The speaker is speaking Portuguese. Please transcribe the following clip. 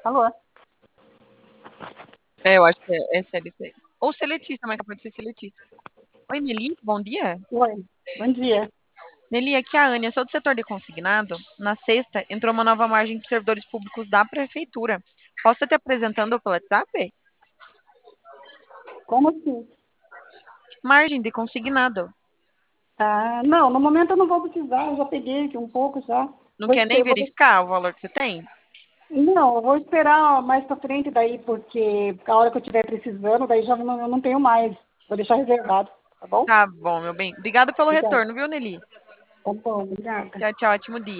Alô? É, eu acho que é CLT. Ou seletista, mas pode ser seletista. Oi, Nelly, bom dia. Oi, bom dia. Nelly, aqui é a Ania, sou do setor de consignado. Na sexta, entrou uma nova margem para servidores públicos da prefeitura. Posso estar te apresentando pelo WhatsApp? Como assim? Margem de consignado. Ah, não, no momento eu não vou precisar, eu já peguei aqui um pouco já. Não Vou quer nem esperar, verificar o valor que você tem? não, eu vou esperar mais pra frente daí, porque a hora que eu estiver precisando, daí já não, eu não tenho mais. Vou deixar reservado, tá bom? Tá bom, meu bem. Obrigada pelo Obrigada. retorno, viu, Nelly? Tá bom, obrigada. Tchau, tchau, ótimo dia.